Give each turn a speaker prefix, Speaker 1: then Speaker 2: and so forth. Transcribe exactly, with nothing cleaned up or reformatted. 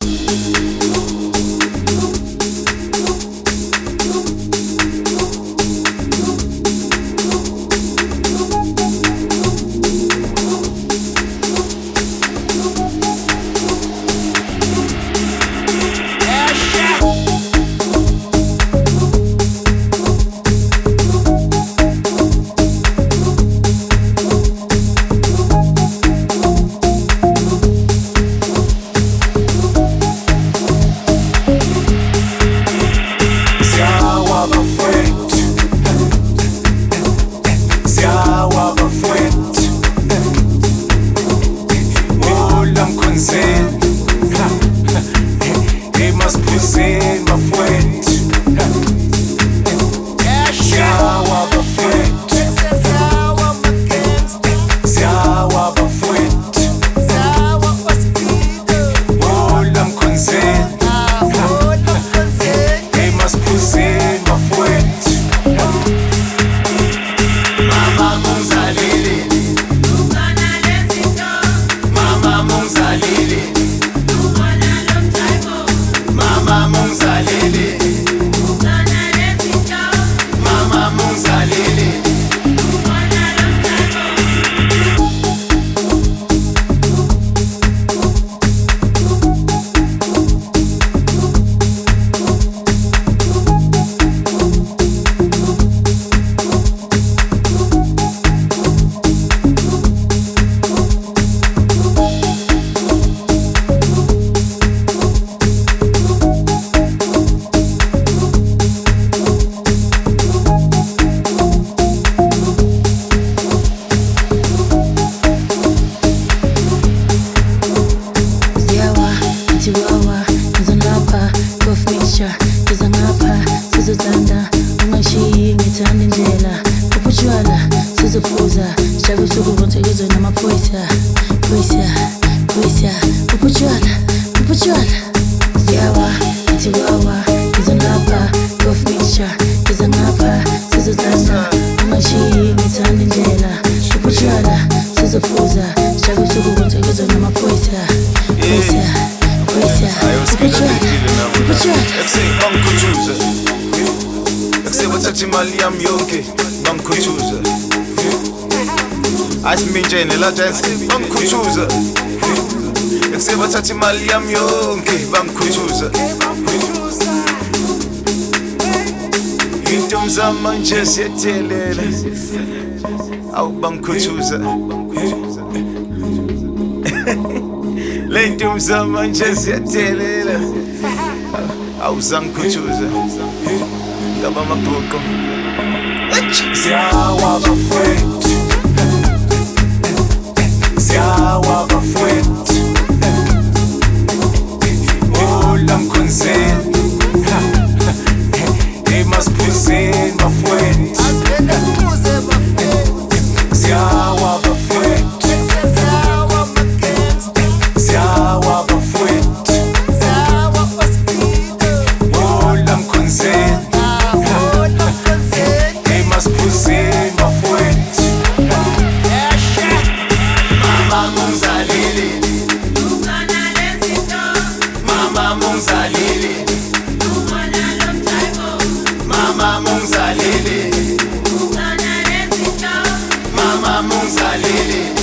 Speaker 1: sizophuza sijabe usuku bonke izwe namaphoyisa phoyisa phoyisa uputshwala uputshwala ziyawa ithi wawa ngizolapha cough mixture iza ngapha sizozana ungashiyi ngithanda indlela uputshwala sizophuza sijabe usuku bonke izwe namaphoyisa phoyisa phoyisa uputshwala uputshwala
Speaker 2: ekuseni bangikhuthuza ekuseni bathatha imali yami yonke bangikhuthuza asiminjene la dance bangikhuthuza ekuseni bathatha imali yami yonke bangikhuthuza into mzama nje siyethelela awu bangikhuthuza le into mzama nje siyethelela awuzangikhuthuza ngaba mabhuqo ziyawa bafowethu ziyawa bafowethu ola mkhonzeni emaziphuzeni bafowethu ziyawa bafowethu ziyawa bafowethu ola mkhonzeni emaziphuzeni bafowethu mama mungizalile mama mungizalile mama mungizalile mama mungizalile